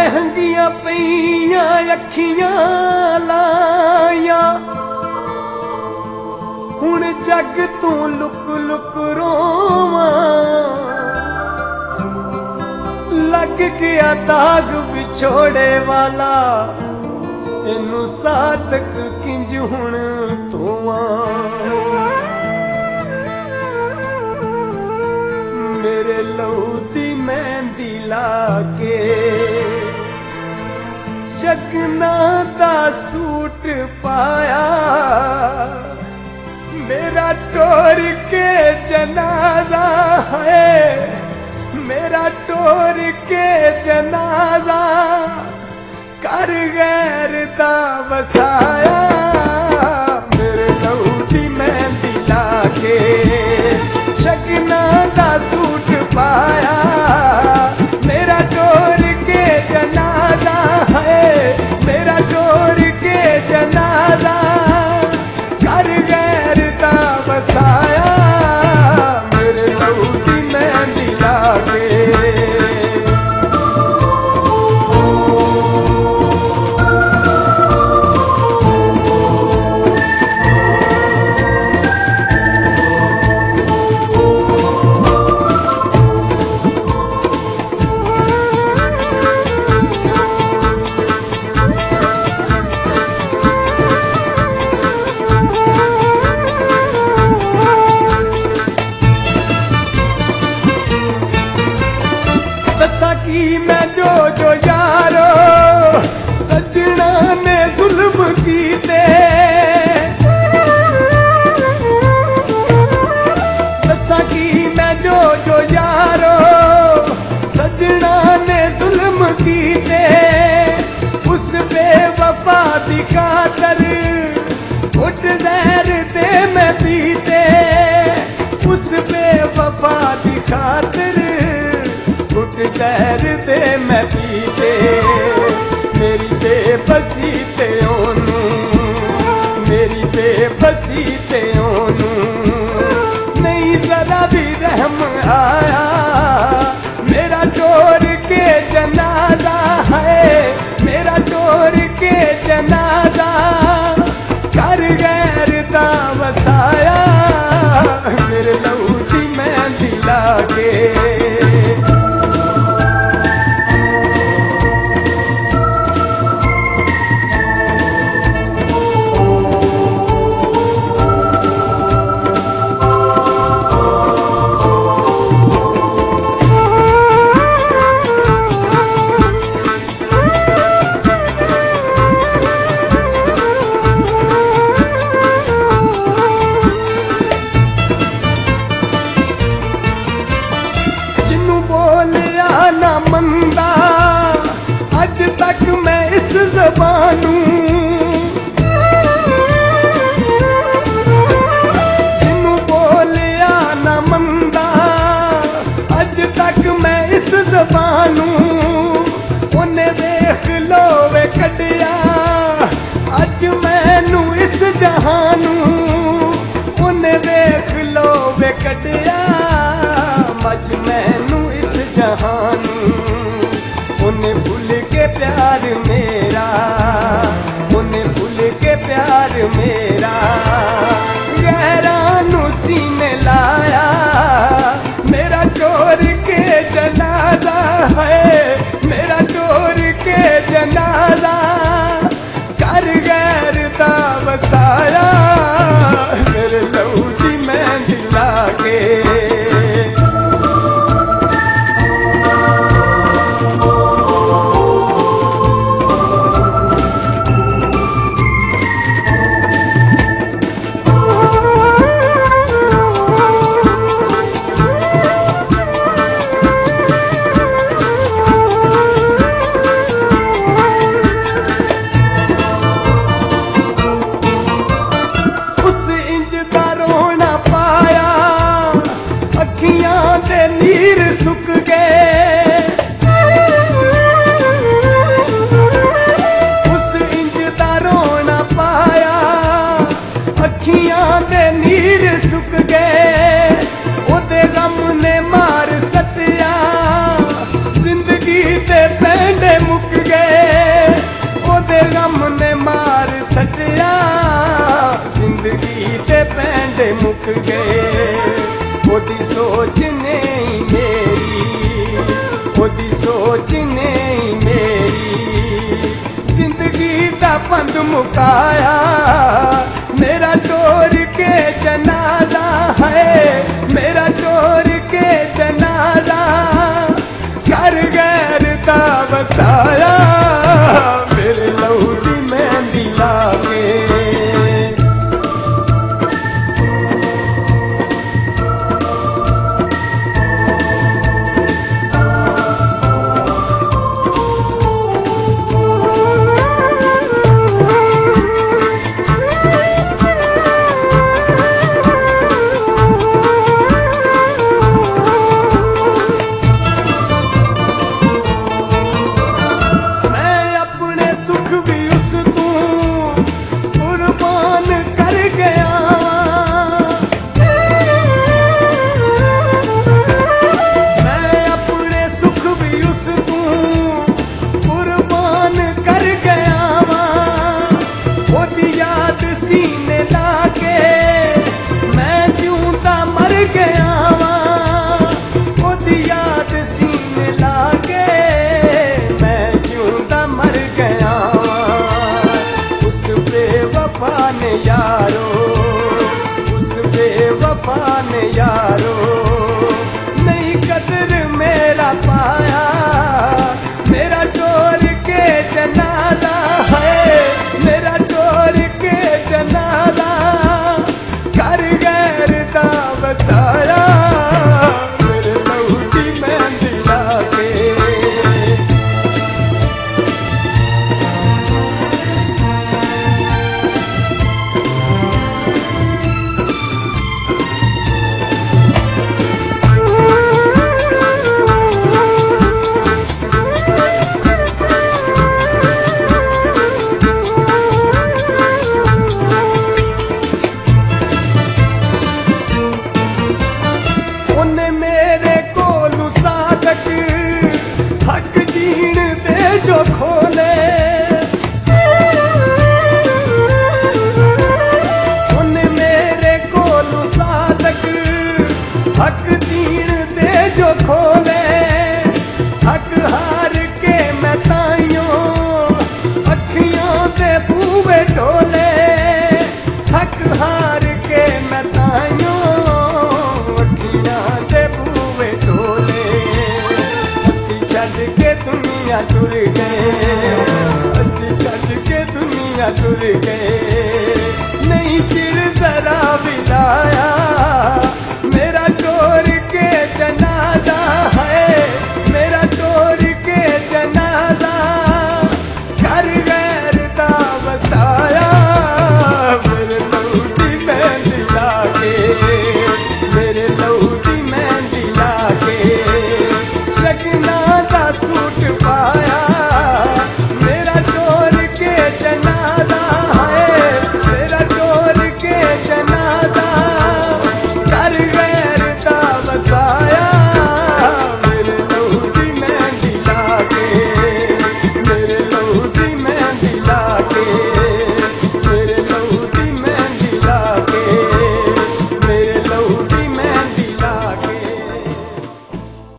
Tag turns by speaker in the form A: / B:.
A: महंगियां पईयां अखियां लाया हुण जग तू लुक लुक रोवां लग गया दाग विछोड़े वाला इनू साधक किंज हुण धोवां मेरे लहू दी मेहंदी लाके शगना दा सूट पाया मेरा टोर के जनाजा है मेरा टोर के जनाजा कर गैर दा वसाया मेरे लहू दी मेहंदी लाके शगना दा सूट पाया मेरा टोर के जनाजा है मेरा टोर के जनाजा कर गैर दा वसाया मेरे लहू दी मेहंदी लाके की मैं जो यारो सजना ने जुल्म कीते दसा की मैं जो यारो सजना ने जुल्म कीते उस बेवफा दी खातर घुट जहर दे मैं पीते उस बेवफा दी खातर घुट जहर दे मैं पीते मेरी बेबसी ते ओनू मेरी बेबसी ते ओनू नहीं जरा भी रहम आया मेरा टोर के जनाजा है मेरा टोर के जनाजा कर गैर दा वसाया मेरे लहू दी मेहंदी लाके ना मंदा अज तक मैं इस ज़बानू जिन्नू बोलिया ना मंदा अज तक मैं इस ज़बानू उन्हें देख लो वे कटिया अज मैनू इस जहानू उन्हें देख लो वे कटिया अज मैनू इस जहानू उन्हें भूल के प्यार मेरा उन्हें भूल के प्यार मेरा गहरानू सीने लाया मेरा टोर के जनाजा है मेरा टोर के जनाजा कर गैर दा वसाया मेरे लहू दी मेहंदी लाके मुक पैंडे मुक गए। ओदी सोच नहीं मेरी, ओदी सोच नहीं मेरी, जिंदगी दा बंद मुकाया मेरा टोर के जनाजा है, मेरा टोर के जनाजा घर गैर दा बसाया मेरे लहू दी मेहंदी लाके। सीने लाके मैं जिऊंदा मर गया वां, ओदी याद सीने लाके मैं जिऊंदा मर गया वां। उस बेवफा ने यारो, उस बेवफा ने यारो नहीं कदर मेरा पाया, मेरा टोर के जनाजा है, मेरा टोर के जनाजा घर गैर दा बसाया मेरे लहू दी मेहंदी लाके। हक जीण दे जो खोले उन्हें मेरे कोलू सादक, हक जीण दे जो खोले। हक हार के मैं ताइयों अखियों दे बूवे टोले, हक हार के मैं ताइयों अखियां दे बूवे टोले। छड़ के दुनिया टुर गए, असी छड़ के दुनिया टुर गए, नहीं चिर जरा भी लाया